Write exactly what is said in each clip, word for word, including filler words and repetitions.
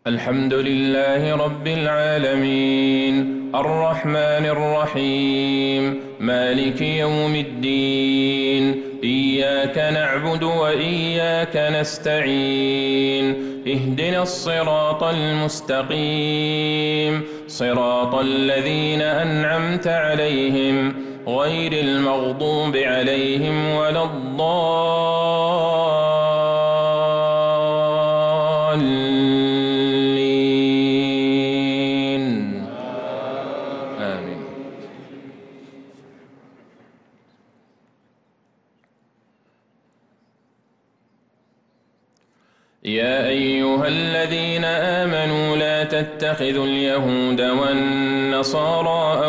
الحمد لله رب العالمين الرحمن الرحيم مالك يوم الدين إياك نعبد وإياك نستعين اهدنا الصراط المستقيم صراط الذين أنعمت عليهم غير المغضوب عليهم ولا الضالين آمين. يا أيها الذين آمنوا لا تتخذوا اليهود والنصارى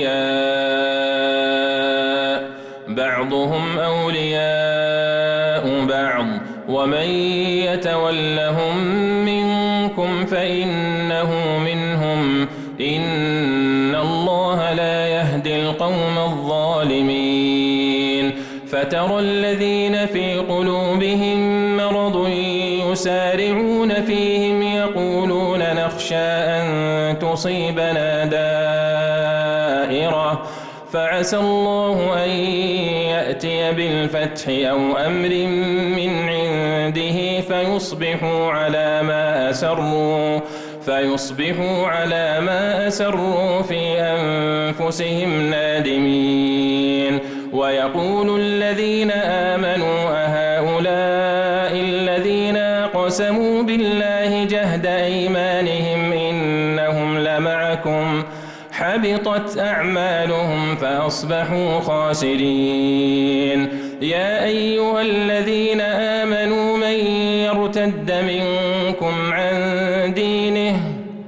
أولياء بعضهم أولياء بعض ومن يتولهم منكم فإنه منهم إن الله لا يهدي القوم الظالمين. فترى الذين في قلوبهم مرض يسارعون فيهم يقولون نخشى أن تصيبنا دائرة فعسى الله أن يأتي بالفتح أو أمر من عنده فيصبحوا على ما أسروا فيصبحوا على ما أسروا في أنفسهم نادمين. ويقول الذين آمنوا أهؤلاء الذين أقسموا بالله جهد أيمانهم إنهم لمعكم حبطت أعمالهم فأصبحوا خاسرين. يا أيها الذين آمنوا من يرتد منكم عن دينه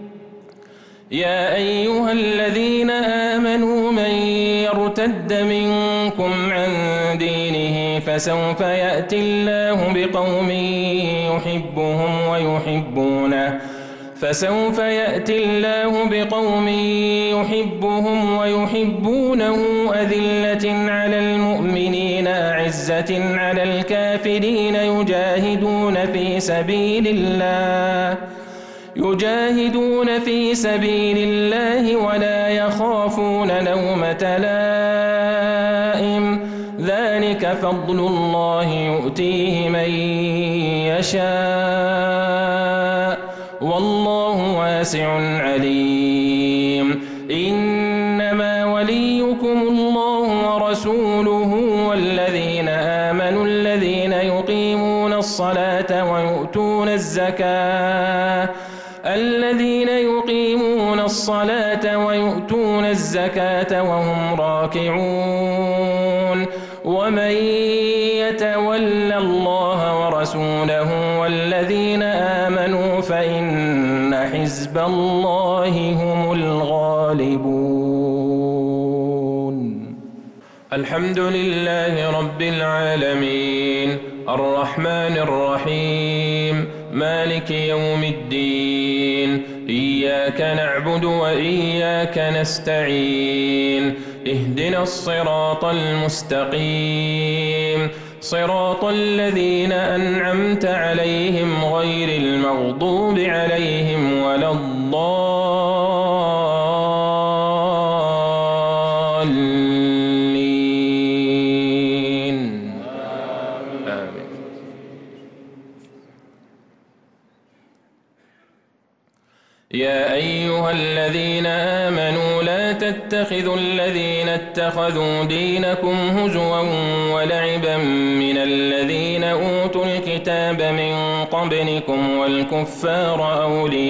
يا أيها الذين آمنوا من يرتد منكم عن دينه فسوف يأتي الله بقوم يحبهم ويحبونه فسوف يأتي الله بقوم يحبهم ويحبونه أذلة على المؤمنين أعزة على الكافرين يجاهدون في سبيل الله يجاهدون في سبيل الله ولا يخافون لومة لائم ذلك فضل الله يؤتيه من يشاء والله واسع عليم. إنما وليكم الله ورسوله والذين آمنوا الذين يقيمون الصلاة ويؤتون الزكاة الذين يقيمون الصلاة ويؤتون الزكاة وهم راكعون. ومن يتول الله ورسوله والذين آمنوا فإن حزب الله هم الغالبون. الحمد لله رب العالمين الرحمن الرحيم مالك يوم الدين إياك نعبد وإياك نستعين اهدنا الصراط المستقيم صراط الذين أنعمت عليهم غير المغضوب عليهم ولا الضالين آمين. يا أيها الذين آمنوا لا تتخذوا الذين اتخذوا دينكم هزوا ولعبا من الذين أوتوا الكتاب من قبلكم والكفار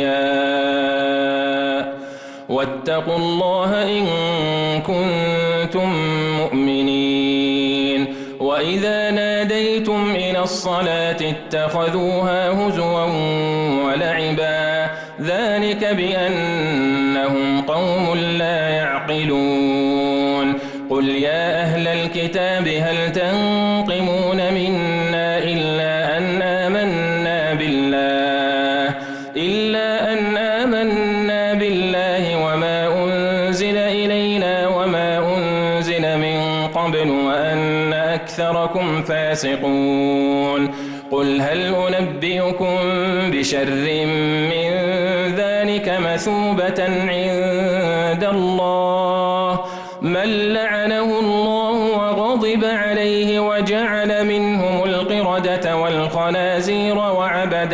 أولياء واتقوا الله إن كنتم مؤمنين. وإذا ناديتم إلى الصلاة اتخذوها هزوا ولعبا ذلك بأنهم قوم لا يعقلون. قل يا أهل الكتاب هل تنقمون منا إلا أن آمنا بالله إلا أن آمنا بالله وما أنزل إلينا وما أنزل من قبل وأن أكثركم فاسقون. قل هل أنبئكم بشر من ذلك مثوبة عند الله من لعنه الله وغضب عليه وجعل منهم القردة والخنازير وعبد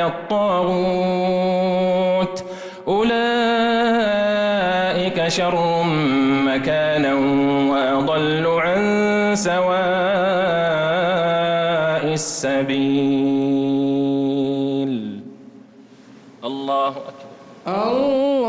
الطاغوت أولئك شر مكانا وأضل عن سواء السبيل. الله أكبر. الله